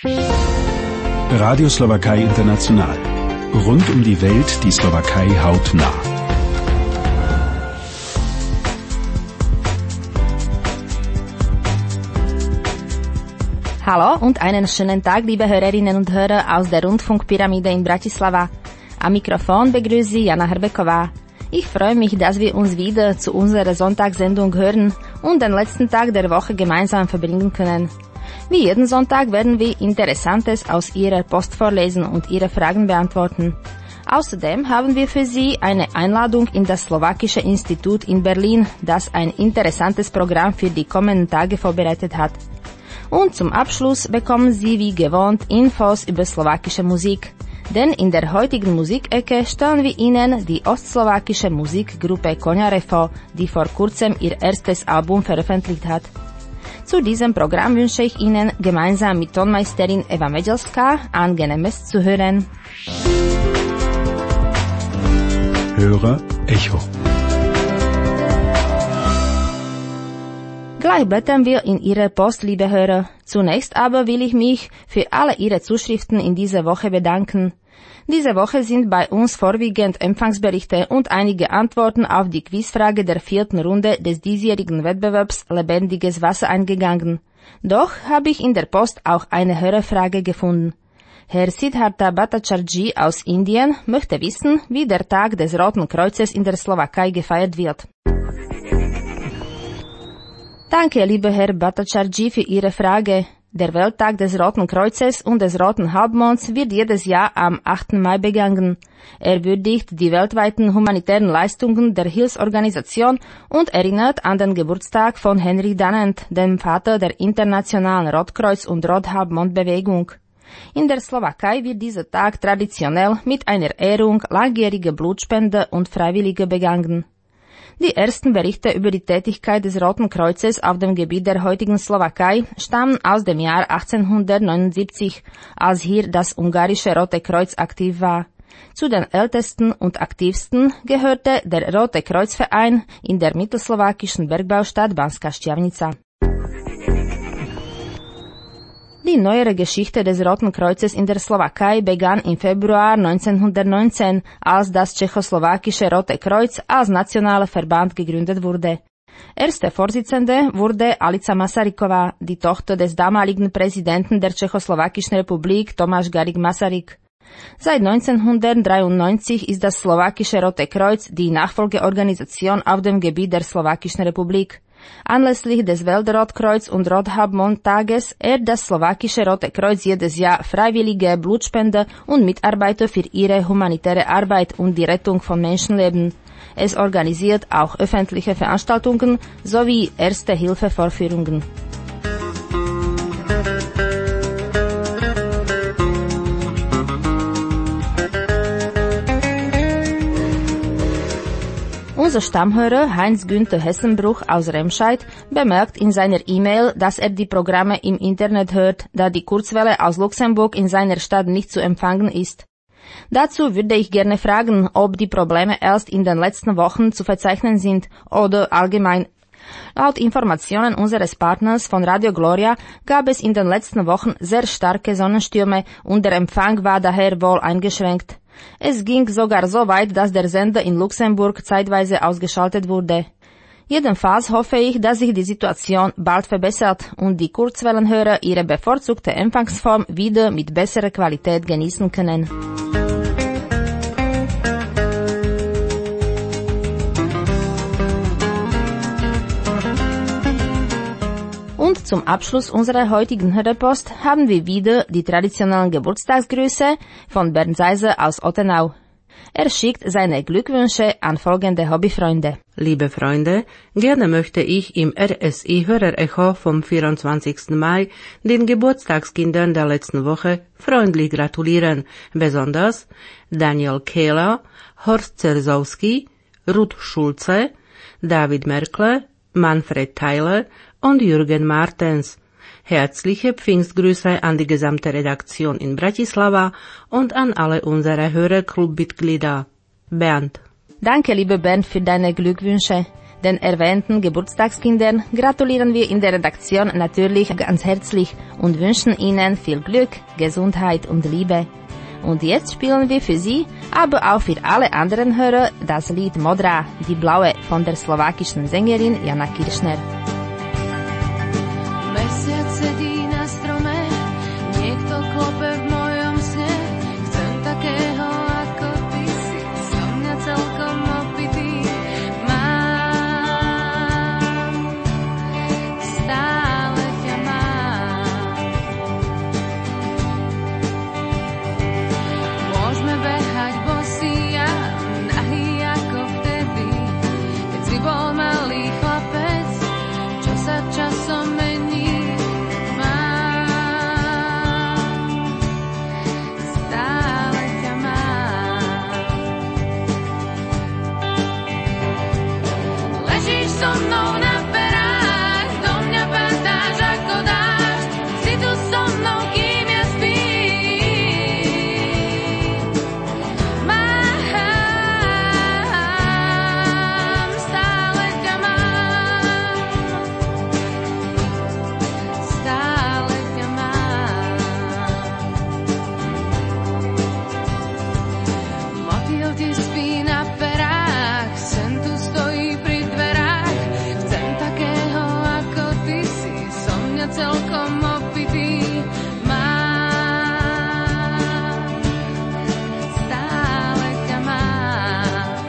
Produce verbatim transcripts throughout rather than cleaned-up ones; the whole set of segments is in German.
Radio Slowakei International. Rund um die Welt die Slowakei hautnah. Hallo und einen schönen Tag, liebe Hörerinnen und Hörer aus der Rundfunkpyramide in Bratislava. Am Mikrofon begrüßt Sie Jana Hrbeková. Ich freue mich, dass wir uns wieder zu unserer Sonntagssendung hören und den letzten Tag der Woche gemeinsam verbringen können. Wie jeden Sonntag werden wir Interessantes aus Ihrer Post vorlesen und Ihre Fragen beantworten. Außerdem haben wir für Sie eine Einladung in das Slowakische Institut in Berlin, das ein interessantes Programm für die kommenden Tage vorbereitet hat. Und zum Abschluss bekommen Sie wie gewohnt Infos über slowakische Musik. Denn in der heutigen Musikecke stellen wir Ihnen die ostslowakische Musikgruppe Koňare vor, die vor kurzem ihr erstes Album veröffentlicht hat. Zu diesem Programm wünsche ich Ihnen gemeinsam mit Tonmeisterin Eva Medelská angenehmes Zuhören. Hörer Echo. Gleich blättern wir in Ihre Post, liebe Hörer. Zunächst aber will ich mich für alle Ihre Zuschriften in dieser Woche bedanken. Diese Woche sind bei uns vorwiegend Empfangsberichte und einige Antworten auf die Quizfrage der vierten Runde des diesjährigen Wettbewerbs Lebendiges Wasser eingegangen. Doch habe ich in der Post auch eine Hörerfrage gefunden. Herr Siddhartha Bhattacharjee aus Indien möchte wissen, wie der Tag des Roten Kreuzes in der Slowakei gefeiert wird. Danke, lieber Herr Bhattacharjee, für Ihre Frage. Der Welttag des Roten Kreuzes und des Roten Halbmonds wird jedes Jahr am achten Mai begangen. Er würdigt die weltweiten humanitären Leistungen der Hilfsorganisation und erinnert an den Geburtstag von Henry Dunant, dem Vater der internationalen Rotkreuz- und Rothalbmond-Bewegung. In der Slowakei wird dieser Tag traditionell mit einer Ehrung langjähriger Blutspender und Freiwilliger begangen. Die ersten Berichte über die Tätigkeit des Roten Kreuzes auf dem Gebiet der heutigen Slowakei stammen aus dem Jahr achtzehnhundertneunundsiebzig, als hier das ungarische Rote Kreuz aktiv war. Zu den ältesten und aktivsten gehörte der Rote Kreuzverein in der mittelslowakischen Bergbaustadt Banská Štiavnica. Die neuere Geschichte des Roten Kreuzes in der Slowakei begann im Februar neunzehnhundertneunzehn, als das tschechoslowakische Rote Kreuz als nationaler Verband gegründet wurde. Erste Vorsitzende wurde Alica Masaryková, die Tochter des damaligen Präsidenten der Tschechoslowakischen Republik Tomáš Garrigue Masaryk. Seit neunzehnhundertdreiundneunzig ist das slowakische Rote Kreuz die Nachfolgeorganisation auf dem Gebiet der Slowakischen Republik. Anlässlich des Weltrotkreuz- und Rothalbmond-Tages ehrt das slowakische Rote Kreuz jedes Jahr freiwillige Blutspender und Mitarbeiter für ihre humanitäre Arbeit und die Rettung von Menschenleben. Es organisiert auch öffentliche Veranstaltungen sowie Erste-Hilfe-Vorführungen. Unser Stammhörer Heinz-Günther Hessenbruch aus Remscheid bemerkt in seiner E-Mail, dass er die Programme im Internet hört, da die Kurzwelle aus Luxemburg in seiner Stadt nicht zu empfangen ist. Dazu würde ich gerne fragen, ob die Probleme erst in den letzten Wochen zu verzeichnen sind oder allgemein. Laut Informationen unseres Partners von Radio Gloria gab es in den letzten Wochen sehr starke Sonnenstürme und der Empfang war daher wohl eingeschränkt. Es ging sogar so weit, dass der Sender in Luxemburg zeitweise ausgeschaltet wurde. Jedenfalls hoffe ich, dass sich die Situation bald verbessert und die Kurzwellenhörer ihre bevorzugte Empfangsform wieder mit besserer Qualität genießen können. Und zum Abschluss unserer heutigen Hörerpost haben wir wieder die traditionellen Geburtstagsgrüße von Bernd Seiser aus Ottenau. Er schickt seine Glückwünsche an folgende Hobbyfreunde. Liebe Freunde, gerne möchte ich im R S I-Hörerecho vom vierundzwanzigsten Mai den Geburtstagskindern der letzten Woche freundlich gratulieren, besonders Daniel Kehler, Horst Zerzowski, Ruth Schulze, David Merkle, Manfred Tyler und Jürgen Martens. Herzliche Pfingstgrüße an die gesamte Redaktion in Bratislava und an alle unsere Hörerclub-Mitglieder. Bernd. Danke, lieber Bernd, für deine Glückwünsche. Den erwähnten Geburtstagskindern gratulieren wir in der Redaktion natürlich ganz herzlich und wünschen ihnen viel Glück, Gesundheit und Liebe. Und jetzt spielen wir für Sie, aber auch für alle anderen Hörer, das Lied Modrá, die Blaue von der slowakischen Sängerin Jana Kiršner. Mesiac sedí na strome, niekto klope v mojom sne. Chcem takého ako ty si, som mňa celkom opitý. Mám, stále ťa mám. Môžeme behať bosí a nahý ako vtedy, keď si bol malý chlapec, čo sa časom mení. So mnou na perách, do mňa padáš ako dáš, si tu so mnou, kým ja spím. Mám, stále ťa mám, stále ťa mám. Motýl ti spí na perách, sen tu stojí pri celkom opitý. Mám, stále ťa mám.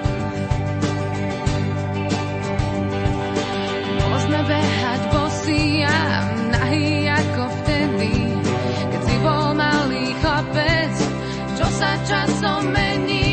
Môžeme behať bosí a nahý ako vtedy, keď si bol malý chlapec, čo sa časom mení.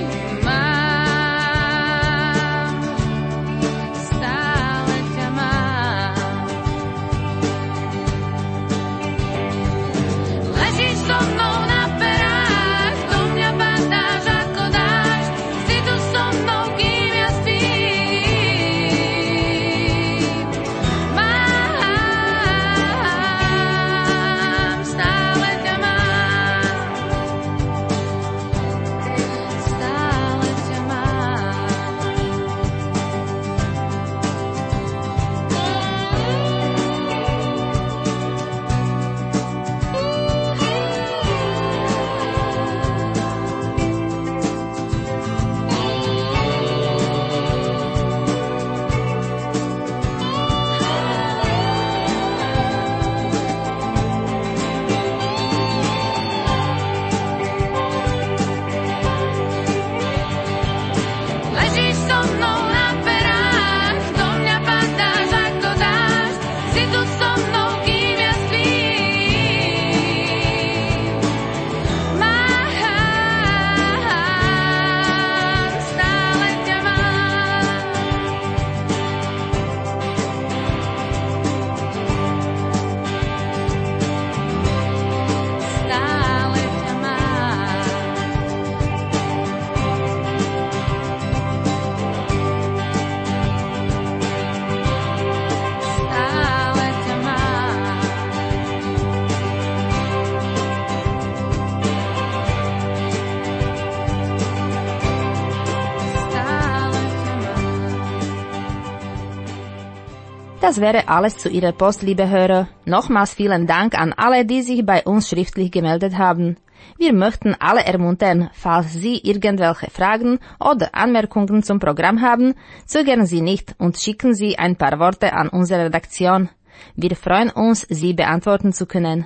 Das wäre alles zu Ihrer Post, liebe Hörer. Nochmals vielen Dank an alle, die sich bei uns schriftlich gemeldet haben. Wir möchten alle ermuntern, falls Sie irgendwelche Fragen oder Anmerkungen zum Programm haben, zögern Sie nicht und schicken Sie ein paar Worte an unsere Redaktion. Wir freuen uns, sie beantworten zu können.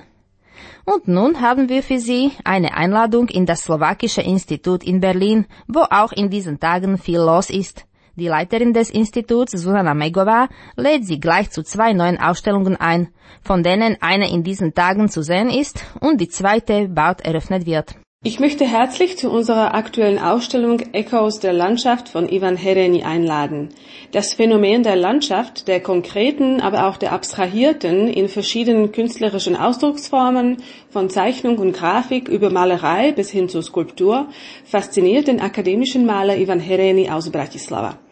Und nun haben wir für Sie eine Einladung in das Slowakische Institut in Berlin, wo auch in diesen Tagen viel los ist. Die Leiterin des Instituts, Zuzana Megová, lädt Sie gleich zu zwei neuen Ausstellungen ein, von denen eine in diesen Tagen zu sehen ist und die zweite bald eröffnet wird. Ich möchte herzlich zu unserer aktuellen Ausstellung Echos der Landschaft von Ivan Hereni einladen. Das Phänomen der Landschaft, der konkreten, aber auch der abstrahierten, in verschiedenen künstlerischen Ausdrucksformen, von Zeichnung und Grafik über Malerei bis hin zur Skulptur, fasziniert den akademischen Maler Ivan Hereni aus Bratislava.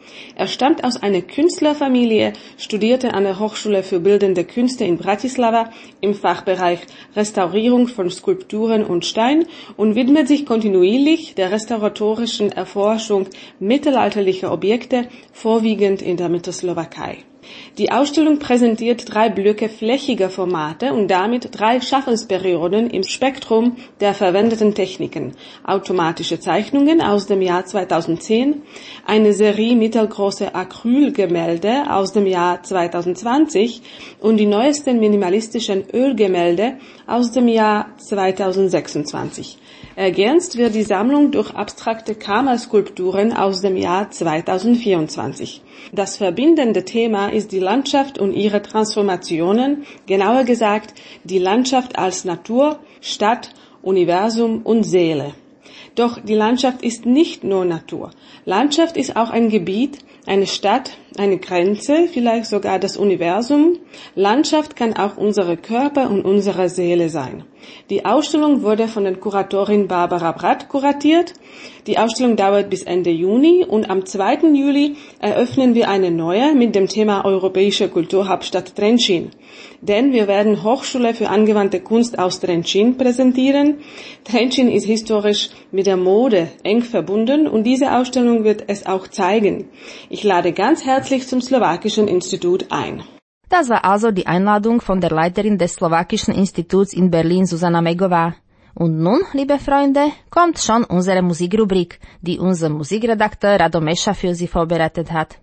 Er stammt aus einer Künstlerfamilie, studierte an der Hochschule für Bildende Künste in Bratislava im Fachbereich Restaurierung von Skulpturen und Stein und widmet sich kontinuierlich der restauratorischen Erforschung mittelalterlicher Objekte, vorwiegend in der Mittelslowakei. Die Ausstellung präsentiert drei Blöcke flächiger Formate und damit drei Schaffensperioden im Spektrum der verwendeten Techniken. Automatische Zeichnungen aus dem Jahr zweitausendzehn, eine Serie mittelgroße Acrylgemälde aus dem Jahr zweitausendzwanzig und die neuesten minimalistischen Ölgemälde aus dem Jahr zweitausendsechsundzwanzig. Ergänzt wird die Sammlung durch abstrakte Kammerskulpturen aus dem Jahr zweitausendvierundzwanzig. Das verbindende Thema ist die Landschaft und ihre Transformationen, genauer gesagt die Landschaft als Natur, Stadt, Universum und Seele. Doch die Landschaft ist nicht nur Natur. Landschaft ist auch ein Gebiet, eine Stadt, eine Grenze, vielleicht sogar das Universum. Landschaft kann auch unsere Körper und unsere Seele sein. Die Ausstellung wurde von der Kuratorin Barbara Bratt kuratiert. Die Ausstellung dauert bis Ende Juni und am zweiten Juli eröffnen wir eine neue mit dem Thema Europäische Kulturhauptstadt Trenčín. Denn wir werden Hochschule für angewandte Kunst aus Trenčín präsentieren. Trenčín ist historisch mit der Mode eng verbunden und diese Ausstellung wird es auch zeigen. Ich lade ganz herzlich zum Slowakischen Institut ein. Das war also die Einladung von der Leiterin des Slowakischen Instituts in Berlin, Susanna Megová. Und nun, liebe Freunde, kommt schon unsere Musikrubrik, die unser Musikredakteur Rado Mescha für Sie vorbereitet hat.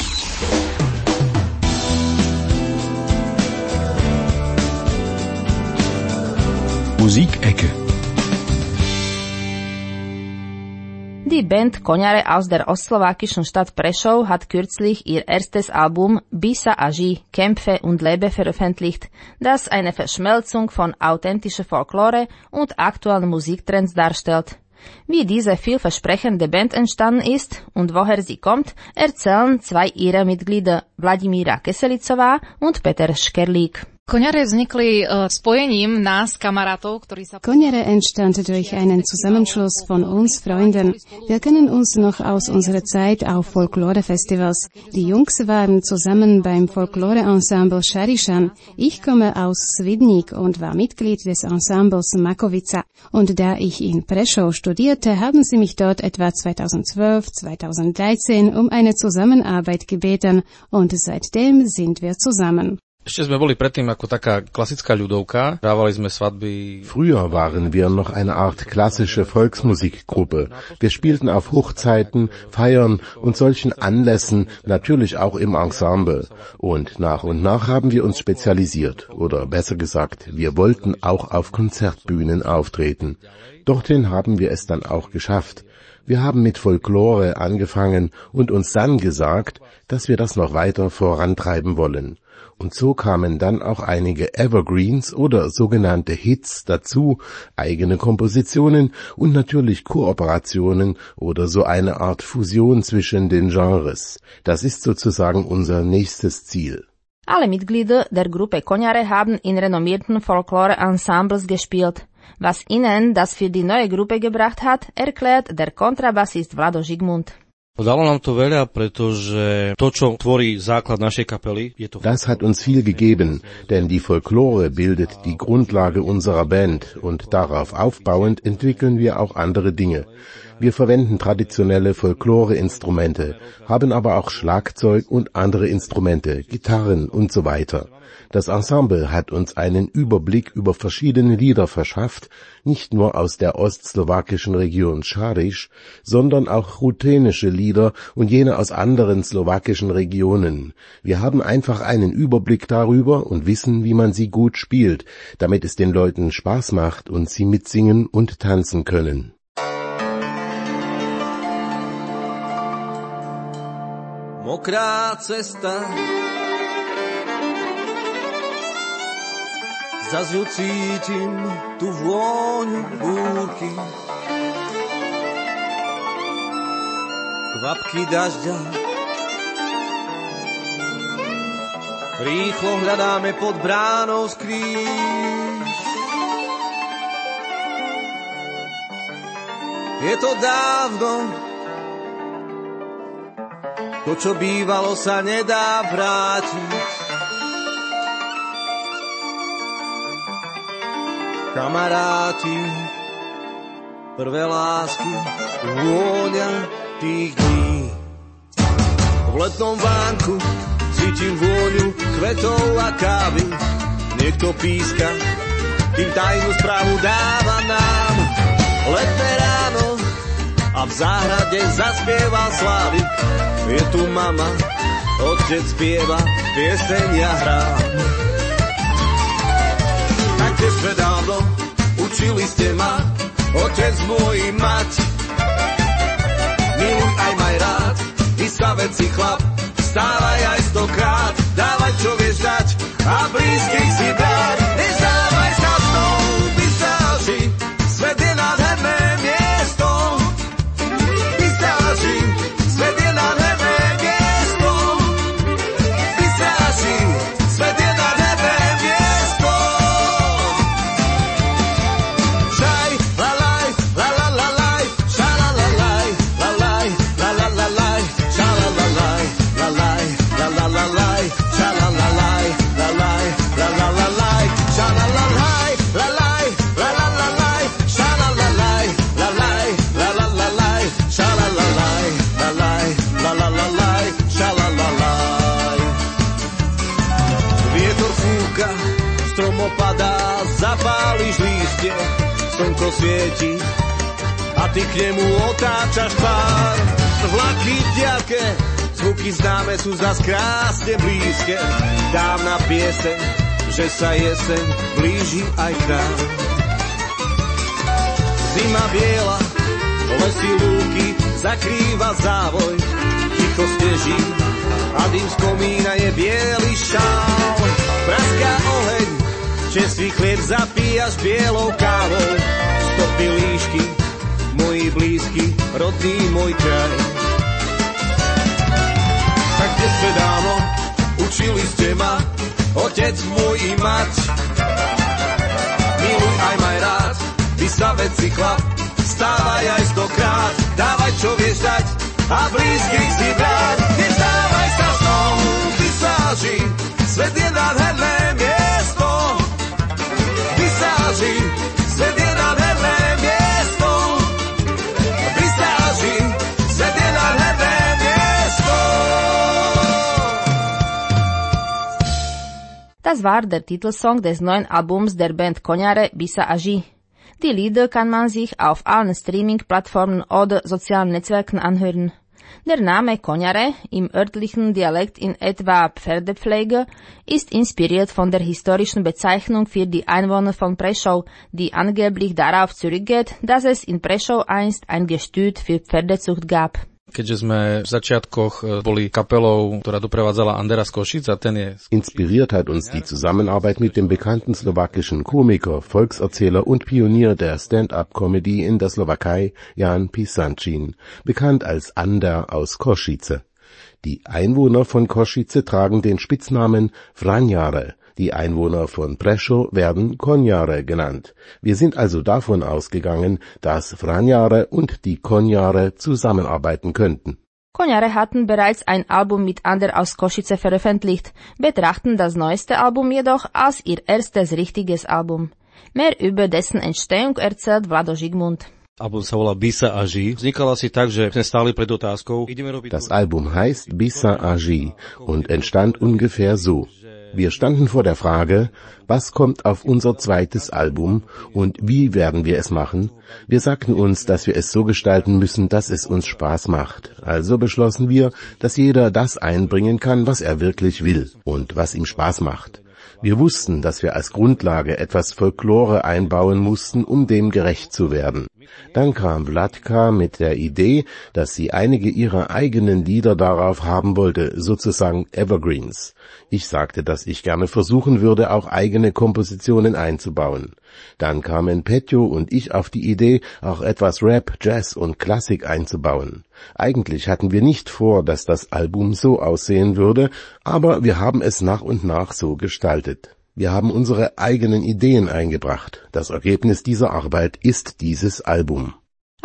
Musikecke. Die Band Konjare aus der ostslowakischen Stadt Prešov hat kürzlich ihr erstes Album Bisa a ži, Kämpfe und Lebe veröffentlicht, das eine Verschmelzung von authentischer Folklore und aktuellen Musiktrends darstellt. Wie diese vielversprechende Band entstanden ist und woher sie kommt, erzählen zwei ihrer Mitglieder, Vladimíra Keselicová und Peter Škerlík. Konjare vznikli uh, spojením nás, kamarátov, ktorí sa... Konjare entstand durch einen Zusammenschluss von uns Freunden. Wir kennen uns noch aus unserer Zeit auf Folklore-Festivals. Die Jungs waren zusammen beim Folklore-Ensemble Šarišan. Ich komme aus Svidník und war Mitglied des Ensembles Makovica. Und da ich in Prešov studierte, haben sie mich dort etwa zweitausendzwölf, zweitausenddreizehn um eine Zusammenarbeit gebeten und seitdem sind wir zusammen. Ešte sme boli predtým ako taká klasická ľudovka, dávali sme svadby. Früher waren wir noch eine Art klassische Volksmusikgruppe. Wir spielten auf Hochzeiten, Feiern und solchen Anlässen, natürlich auch im Ensemble. Und nach und nach haben wir uns spezialisiert, oder besser gesagt, wir wollten auch auf Konzertbühnen auftreten. Dorthin haben wir es dann auch geschafft. Wir haben mit Folklore angefangen und uns dann gesagt, dass wir das noch weiter vorantreiben wollen. Und so kamen dann auch einige Evergreens oder sogenannte Hits dazu, eigene Kompositionen und natürlich Kooperationen oder so eine Art Fusion zwischen den Genres. Das ist sozusagen unser nächstes Ziel. Alle Mitglieder der Gruppe Konjare haben in renommierten Folklore-Ensembles gespielt. Was ihnen das für die neue Gruppe gebracht hat, erklärt der Kontrabassist Vlado Žigmund. Dalo nám to veľa, pretože to, čo tvorí základ našej kapely, je to... Das hat uns viel gegeben, denn die Folklore bildet die Grundlage unserer Band und darauf aufbauend entwickeln wir auch andere Dinge. Wir verwenden traditionelle Folklore-Instrumente, haben aber auch Schlagzeug und andere Instrumente, Gitarren und so weiter. Das Ensemble hat uns einen Überblick über verschiedene Lieder verschafft, nicht nur aus der ostslowakischen Region Šariš, sondern auch ruthenische Lieder und jene aus anderen slowakischen Regionen. Wir haben einfach einen Überblick darüber und wissen, wie man sie gut spielt, damit es den Leuten Spaß macht und sie mitsingen und tanzen können. Mokrá cesta, zas ju cítim tú vôňu búrky, kvapky dažďa. Rýchlo hľadáme pod bránou skrýž. Je to dávno, to, čo bývalo, sa nedá vrátiť. Kamaráti, prvé lásky, vôňa tých dní. V letnom vánku cítim vôňu kvetov a kávy. Niekto píska, kým tajnú správu dáva nám. Letné ráno a v záhrade zaspieva Slávik. Je tu mama, otec spieva, pieseň ja hrám. Tak kde sme dávno, učili ste ma, otec môj i mať. Miluj aj maj rád, ty sa veci chlap, vstávaj aj stokrát, dávaj čo vieš dať a blízkych si brať. Nezdávaj sa mnou, pisáži, svet je nádherné miesto. Pisáži, svet je nádherné miesto. Pisáži, svet je nádherné miesto. Šaj, la laj, la la la laj, ša la la laj, la laj, la la la laj, ša la la laj, la laj, la la la laj, ša la la laj, la laj, la la la laj, ša la la laj, la laj, la la la laj, ša la la laj, la laj, la la la laj, ša la la laj, la laj, la la la laj, ša la la laj. Vietor fúka, strom opadá, zapáliš lístie, slnko svieti a ty k nemu otáčaš tvár. Vlaky v diaľke, zvuky známe sú zas krásne blízke. Dávna pieseň, že sa jeseň blíži aj k nám. Zima biela, lesy lúky zakrýva závoj. Ticho sneží a dým z komína je biely šál. Praská oheň, čerstvý chlieb zapíjaš bielou kávou. Stopy líšky, moji blízky, rodný môj kraj. Tak kde sme dávno, učili ste ma, otec môj i mať. Miluj aj maj rád, ty sa veci chlap, vstávaj aj stokrát, dávaj čo vieš dať a blízkych si brať. Nevstávaj sa snou, pisáži, svet je nádherné miesto. Pisáži, svet je nádherné miesto. Pisáži, svet je nádherné miesto. Das war der Titelsong des neuen Albums der Band Konjare Bisa Agi. Die Lieder kann man sich auf allen Streaming-Plattformen oder sozialen Netzwerken anhören. Der Name Konjare, im örtlichen Dialekt in etwa Pferdepflege, ist inspiriert von der historischen Bezeichnung für die Einwohner von Prešov, die angeblich darauf zurückgeht, dass es in Prešov einst ein Gestüt für Pferdezucht gab. Keďže sme v začiatkoch boli kapelou, ktorá doprevádzala Andera z Košic, a ten je... Inspiriert hat uns die Zusammenarbeit mit dem bekannten slowakischen Komiker, Volkserzähler und Pionier der Stand-up-Comedy in der Slowakei, Jan Pisancin, bekannt als Ander aus Košice. Die Einwohner von Košice tragen den Spitznamen Vranjare. Die Einwohner von Prešov werden Konjare genannt. Wir sind also davon ausgegangen, dass Vranjare und die Konjare zusammenarbeiten könnten. Konjare hatten bereits ein Album mit Ander aus Košice veröffentlicht, betrachten das neueste Album jedoch als ihr erstes richtiges Album. Mehr über dessen Entstehung erzählt Vlado Žigmund. Album sa volá Bisa Agi. Vznikala si tak, že sme stáli pred otázkou. Das Album heißt Bisa Agi und entstand ungefähr so. Wir standen vor der Frage, was kommt auf unser zweites Album und wie werden wir es machen? Wir sagten uns, dass wir es so gestalten müssen, dass es uns Spaß macht. Also beschlossen wir, dass jeder das einbringen kann, was er wirklich will und was ihm Spaß macht. Wir wussten, dass wir als Grundlage etwas Folklore einbauen mussten, um dem gerecht zu werden. Dann kam Vladka mit der Idee, dass sie einige ihrer eigenen Lieder darauf haben wollte, sozusagen Evergreens. Ich sagte, dass ich gerne versuchen würde, auch eigene Kompositionen einzubauen. Dann kamen Petjo und ich auf die Idee, auch etwas Rap, Jazz und Klassik einzubauen. Eigentlich hatten wir nicht vor, dass das Album so aussehen würde, aber wir haben es nach und nach so gestaltet. Wir haben unsere eigenen Ideen eingebracht. Das Ergebnis dieser Arbeit ist dieses Album.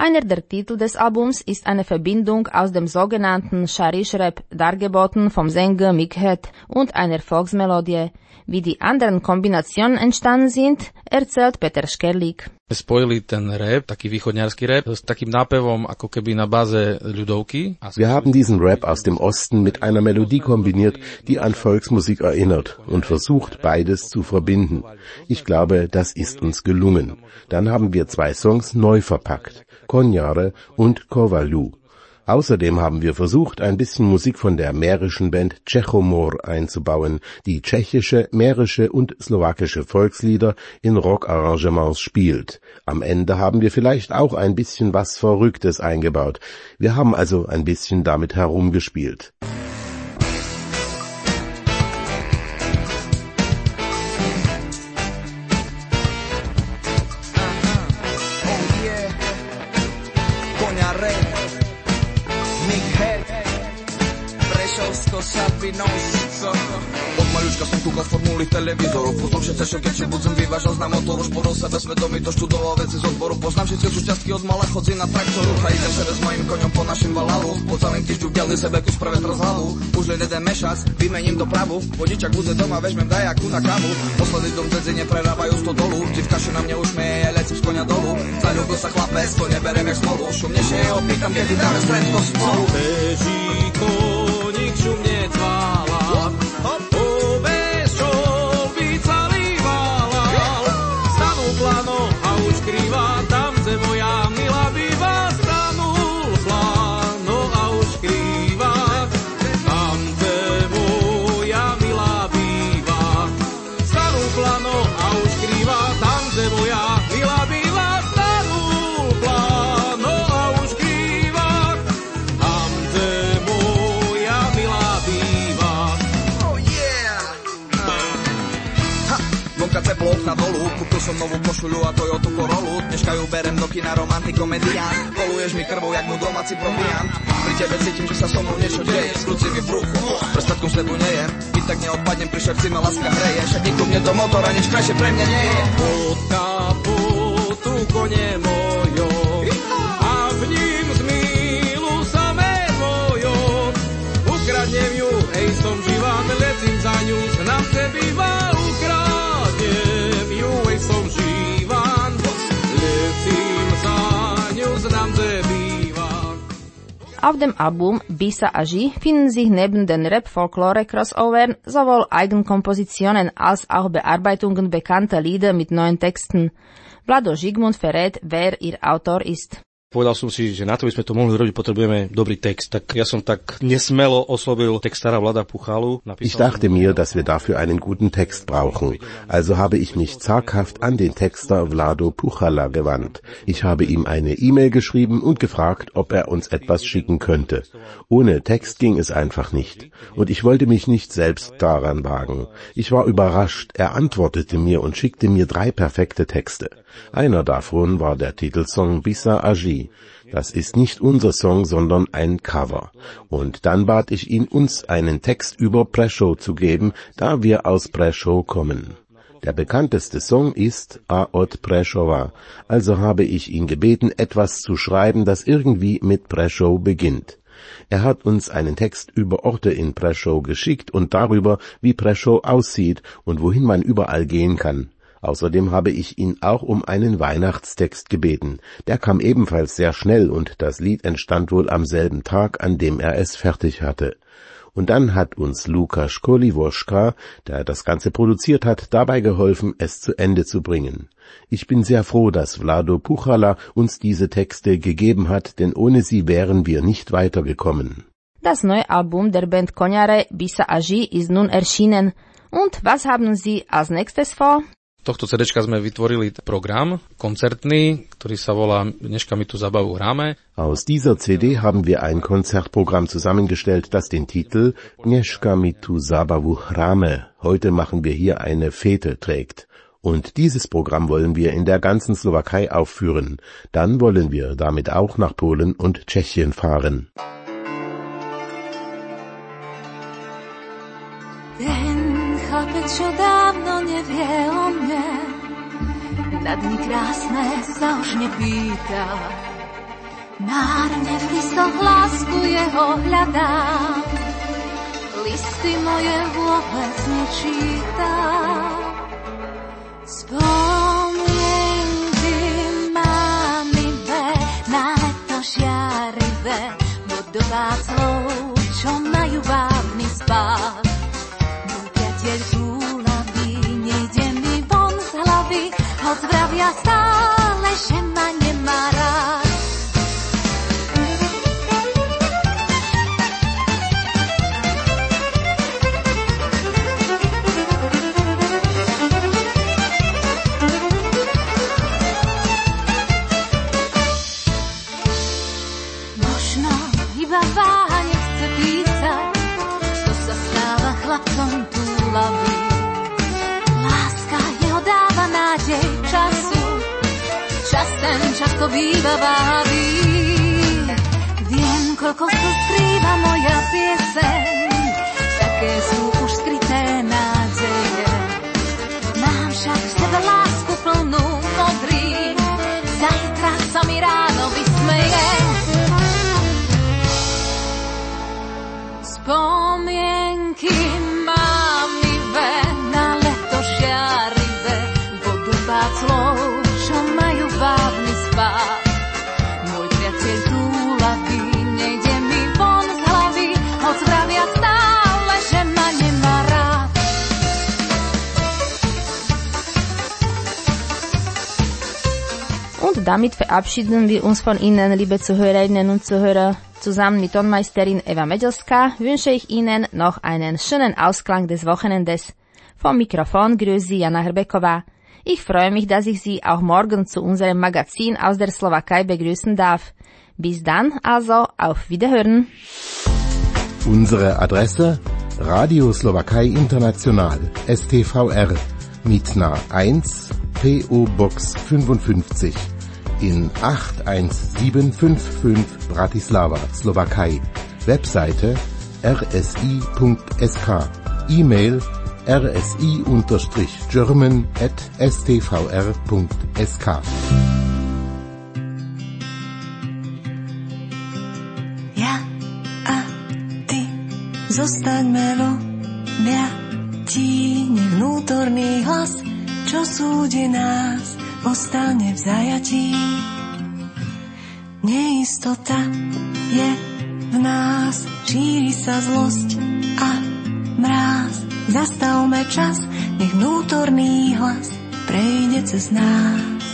Einer der Titel des Albums ist eine Verbindung aus dem sogenannten Sharish-Rap, dargeboten vom Sänger Mikhet und einer Volksmelodie. Wie die anderen Kombinationen entstanden sind, erzählt Peter Škerlík. Spojili ten rap, taký východňarský rap, s takým nápevom ako keby na báze ľudovky. Wir haben diesen Rap aus dem Osten mit einer Melodie kombiniert, die an Volksmusik erinnert und versucht, beides zu verbinden. Ich glaube, das ist uns gelungen. Dann haben wir zwei Songs neu verpackt, Konjare und Kovalu. Außerdem haben wir versucht, ein bisschen Musik von der mährischen Band Čechomor einzubauen, die tschechische, mährische und slowakische Volkslieder in Rockarrangements spielt. Am Ende haben wir vielleicht auch ein bisschen was Verrücktes eingebaut. Wir haben also ein bisschen damit herumgespielt. Od malička som kúkal formuly televízoru, poznám všetce šoket, či budzem vyvážal na motor, už podol sebe svedomí, to študoval veci z odboru, poznám všetky súčiastky od mala, chodzí na traktoru a idem sebe s mojím koňom po našim valalu, po celým týždňu vďalný sebe kus pre vetr z hlavu, už len jeden mešac, vymením dopravu, vodičak bude doma, vežmem dajaku na kávu, posledný dom dzedzine prerábajú sto dolu, divkaša na mňa už smeje, lecím z koňa dolu, zaľúbil sa chlapec, to neberem jak smolu, šumnejšie ho pýtam, kedy dáme stredko spolu. Beží koník, šumne cvála, obec čolbica lívala, stanul plano a už krýva, tam, kde moja milá býva, stanul plano a už krýva, tam, kde moja milá býva, stanul plano a už krýva, tam, kde moja milá býva, stanul plano a už krýva, tam, kde moja milá býva. Oh yeah! Ha! Vonka teplo, okna dolu, kúpil som novú košuľu a Toyota Corollu, dneška ju berem do kina, romantikomedián, koluješ mi krvou jak môj domáci proviant, pri tebe cítim, že sa so mnou niečo deje, skľúci mi v bruchu, prstatkom sledu nejem, i tak neodpadnem, pri šerci ma láska hreje, však nikto mne do motora, nič krajšie pre mňa nie je. Pod kapotu kone mojo, a v ním zmilu samé mojo, ukradnem ju, ej som živá, lecím za ňu, znam, kde býva, ukradnem ju, ej som živá, lecím za ňu, znam, kde býva. Auf dem Album Bisa Agi finden sich neben den Rap-Folklore-Crossovern sowohl Eigenkompositionen als auch Bearbeitungen bekannter Lieder mit neuen Texten. Vlado Žigmund verrät, wer ihr Autor ist. Povedal som si, že na to by sme to mohli robiť, potrebujeme dobrý text. Tak ja som tak nesmelo oslovil textára Vlada Puchalu. Ich dachte mir, dass wir dafür einen guten Text brauchen. Also habe ich mich zaghaft an den Texter Vlado Puchala gewandt. Ich habe ihm eine E-Mail geschrieben und gefragt, ob er uns etwas schicken könnte. Ohne Text ging es einfach nicht. Und ich wollte mich nicht selbst daran wagen. Ich war überrascht. Er antwortete mir und schickte mir drei perfekte Texte. Einer davon war der Titelsong Bisa Agi. Das ist nicht unser Song, sondern ein Cover. Und dann bat ich ihn, uns einen Text über Prešov zu geben, da wir aus Prešov kommen. Der bekannteste Song ist A od Prešova, also habe ich ihn gebeten, etwas zu schreiben, das irgendwie mit Prešov beginnt. Er hat uns einen Text über Orte in Prešov geschickt und darüber, wie Prešov aussieht und wohin man überall gehen kann. Außerdem habe ich ihn auch um einen Weihnachtstext gebeten. Der kam ebenfalls sehr schnell und das Lied entstand wohl am selben Tag, an dem er es fertig hatte. Und dann hat uns Lukas Koliwoschka, der das Ganze produziert hat, dabei geholfen, es zu Ende zu bringen. Ich bin sehr froh, dass Vlado Puchala uns diese Texte gegeben hat, denn ohne sie wären wir nicht weitergekommen. Das neue Album der Band Konjare Bisa Agi ist nun erschienen. Und was haben Sie als nächstes vor? Tohto CDčka sme vytvorili program koncertný, ktorý sa volá Dneška my tu zabavu hráme. Aus dieser C D haben wir ein Konzertprogramm zusammengestellt, das den Titel Dneška my tu zabavu hráme, heute machen wir hier eine Fete trägt. Und dieses Programm wollen wir in der ganzen Slowakei aufführen. Dann wollen wir damit auch nach Polen und Tschechien fahren. Chlapec, čo dávno nevie o mne, na dni krásne sa už nepýta. Márne v listoch lásku jeho hľadám, listy moje vôbec nečítam. Spomienky mám iba na leto žiarivé, vodová slov, čo majú vábny spát. Môj priateľ túlavý, nejde mi von z hlavy, hoď vravia stále, že ma nemá rád. Váha nechce písať, to sa stáva chlapcom túlavý. Láska jeho dáva nádej času, časem často býva váhavý. Viem, koľko tu skrýva moja pieseň, také sú už skryté nádeje. Mám však v sebe lásku plnú modrý, zajtra sa mi ráno vysmeje. Spomienky mám iba na leto žiarivé, vodopád slov, čo majú vábny spát. Môj priateľ túlavý, nejde mi von z hlavy, hoď vravia stále, že ma nemá rád. Und damit verabschieden wir uns von Ihnen, liebe Zuhörerinnen und Zuhörer. Zusammen mit Tonmeisterin Eva Medelska wünsche ich Ihnen noch einen schönen Ausklang des Wochenendes. Vom Mikrofon grüßt Sie Jana Hrbeková. Ich freue mich, dass ich Sie auch morgen zu unserem Magazin aus der Slowakei begrüßen darf. Bis dann, also auf Wiederhören. Unsere Adresse: Radio Slowakei International, S T V R, Mitna eins, P O Box fünfundfünfzig. In acht eins sieben fünf fünf Bratislava, Slowakei. Webseite r s i punkt s k. E-Mail r s i German at s t v r punkt s k. Ja a ty zostaňme vo mňati, nech vnútorný hlas, čo súdi nás, ostane v zajatí. Neistota je v nás, šíri sa zlosť a mráz. Zastavme čas, nech vnútorný hlas prejde cez nás.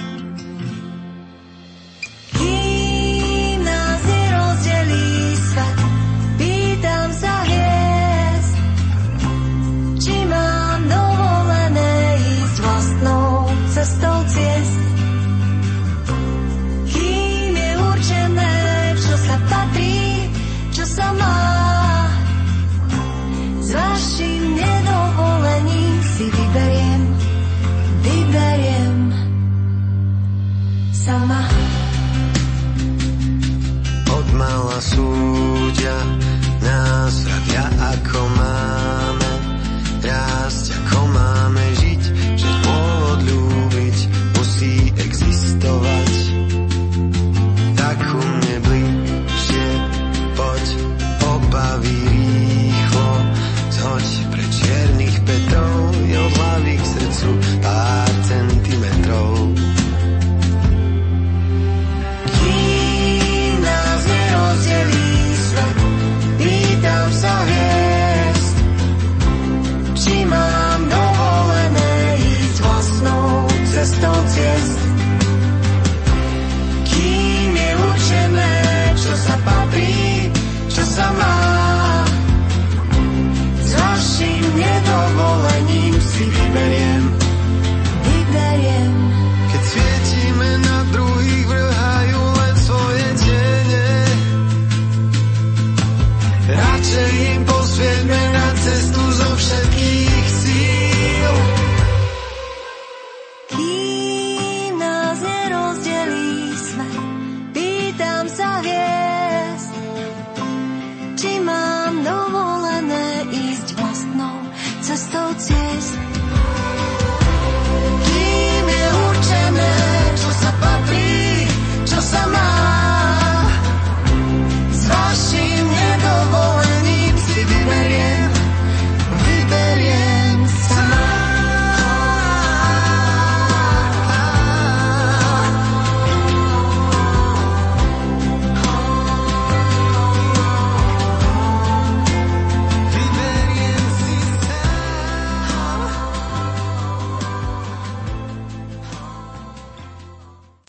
Kým nás nerozdelí svet, pýtam sa hviezd, či mám dovolené ísť vlastnou cestou ciest. Kým je určené, čo sa patrí, čo sa má, s vašim nedovolením si vyberiem, vyberiem sama. Od mala súdia nás radia ako má.